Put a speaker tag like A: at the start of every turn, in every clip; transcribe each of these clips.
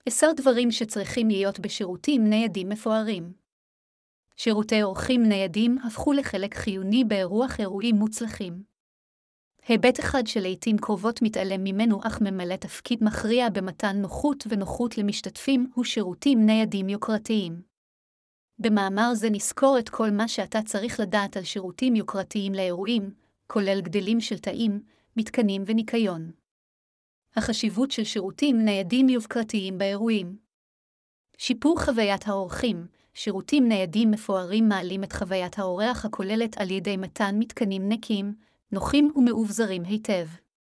A: 10 דברים שצריכים להיות בשירותים ניידים מפוארים. שירותי אורחים ניידים הפכו לחלק חיוני באירוח אירועים מוצלחים. היבט אחד שלעיתים קרובות מתעלם ממנו אך ממלא תפקיד מכריע במתן נוחות למשתתפים הוא שירותים ניידים יוקרתיים. במאמר זה נזכור את כל מה שאתה צריך לדעת על שירותים יוקרתיים לאירועים, כולל גדלים של תאים, מתקנים וניקיון. החשיבות של שירותים ניידים יוקרתיים באירועים. שיפור חוויית האורחים. שירותים ניידים מפוארים מעלים את חוויית האורח הכוללת על ידי מתן מתקנים נקיים, נוחים ומאובזרים היטב.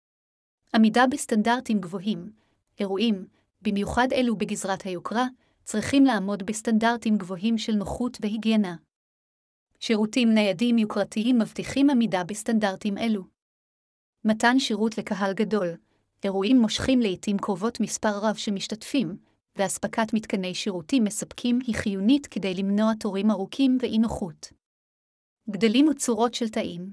A: עמידה בסטנדרטים גבוהים. אירועים, במיוחד אלו בגזרת היוקרה, צריכים לעמוד בסטנדרטים גבוהים של נוחות והיגיינה. שירותים ניידים יוקרתיים מבטיחים עמידה בסטנדרטים אלו. מתן שירות לקהל גדול. אירועים מושכים לעתים קרובות מספר רב שמשתתפים, ואספקת מתקני שירותים מספקים היא חיונית כדי למנוע תורים ארוכים ואי נוחות. גדלים וצורות של תאים.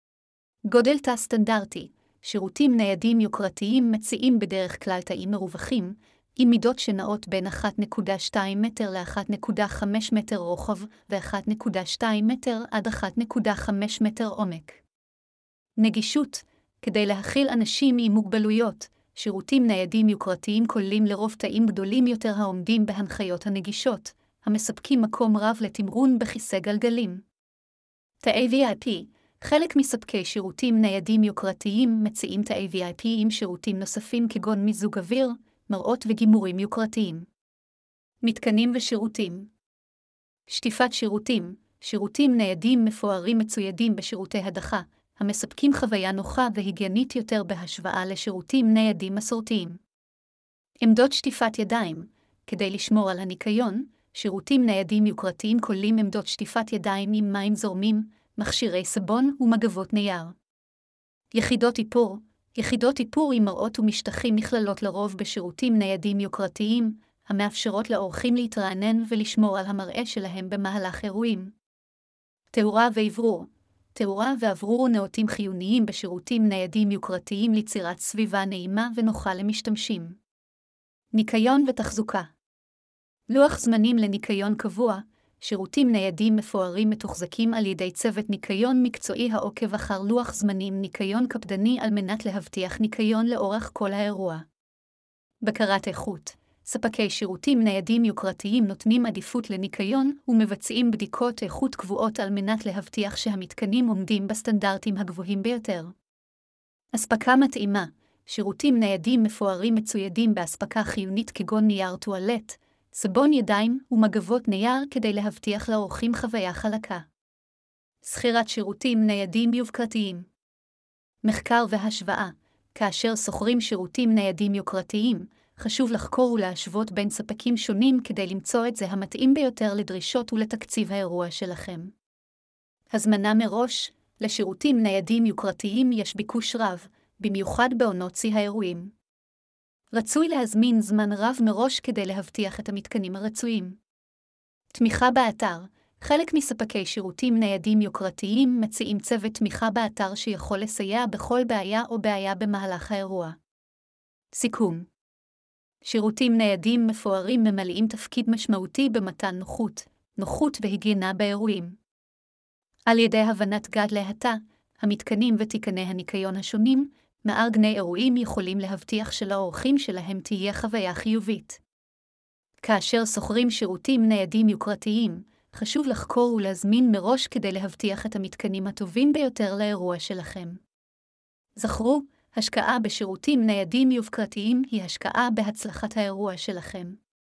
A: גודל תא סטנדרטי. שירותים ניידים יוקרתיים מציעים בדרך כלל תאים מרווחים, עם מידות שנעות בין 1.2 מטר ל-1.5 מטר רוחב ו-1.2 מטר עד 1.5 מטר עומק. נגישות. כדי להכיל אנשים עם מוגבלויות, שירותים ניידים יוקרתיים כוללים לרוב תאים גדולים יותר העומדים בהנחיות הנגישות, המספקים מקום רב לתמרון בכיסא גלגלים. תאי VIP. חלק מספקי שירותים ניידים יוקרתיים מציעים תאי VIP עם שירותים נוספים כגון מיזוג אוויר, מראות וגימורים יוקרתיים. מתקנים ושירותים. שטיפת שירותים. שירותים ניידים מפוארים מצוידים בשירותי הדחה, המספקים חוויה נוחה והיגיינית יותר בהשוואה לשירותים ניידים מסורתיים. עמדות שטיפת ידיים. כדי לשמור על הניקיון, שירותים ניידים יוקרתיים כוללים עמדות שטיפת ידיים עם מים זורמים, מכשירי סבון ומגבות נייר. יחידות איפור. יחידות איפור עם מראות ומשטחים נכללות לרוב בשירותים ניידים יוקרתיים, המאפשרות לאורחים להתרענן ולשמור על המראה שלהם במהלך אירועים. תאורה ואוורור. תאורה ואוורור נאותים חיוניים בשירותים ניידים יוקרתיים ליצירת סביבה נעימה ונוחה למשתמשים. ניקיון ותחזוקה. לוח זמנים לניקיון קבוע. שירותים ניידים מפוארים מתוחזקים על ידי צוות ניקיון מקצועי העוקב אחר לוח זמנים ניקיון קפדני על מנת להבטיח ניקיון לאורך כל האירוע. בקרת איכות. ספקי שירותים ניידים יוקרתיים נותנים עדיפות לניקיון ומבצעים בדיקות איכות קבועות על מנת להבטיח שהמתקנים עומדים בסטנדרטים הגבוהים ביותר. אספקה מתאימה. שירותים ניידים מפוארים מצוידים באספקה חיונית כגון נייר טואלט, סבון ידיים ומגבות נייר כדי להבטיח לאורחים חוויה חלקה. שכירת שירותים ניידים יוקרתיים. מחקר והשוואה. כאשר שוכרים שירותים ניידים יוקרתיים, חשוב לחקור ולהשוות בין ספקים שונים כדי למצוא את זה המתאים ביותר לדרישות ולתקציב האירוע שלכם. הזמנה מראש. לשירותים ניידים יוקרתיים יש ביקוש רב, במיוחד בעונות שיא האירועים. רצוי להזמין זמן רב מראש כדי להבטיח את המתקנים הרצויים. תמיכה באתר. חלק מספקי שירותים ניידים יוקרתיים מציעים צוות תמיכה באתר שיכול לסייע בכל בעיה או בעיה במהלך האירוע. סיכום. שירותים ניידים מפוארים ממלאים תפקיד משמעותי במתן נוחות והיגיינה באירועים. על ידי הבנת גודל התא, המתקנים ותיקני הניקיון השונים, מארגני אירועים יכולים להבטיח שלאורחים שלהם תהיה חוויה חיובית. כאשר שוכרים שירותים ניידים יוקרתיים, חשוב לחקור ולהזמין מראש כדי להבטיח את המתקנים הטובים ביותר לאירוע שלכם. זכרו, השקעה בשירותים ניידים יוקרתיים היא השקעה בהצלחת האירוע שלכם.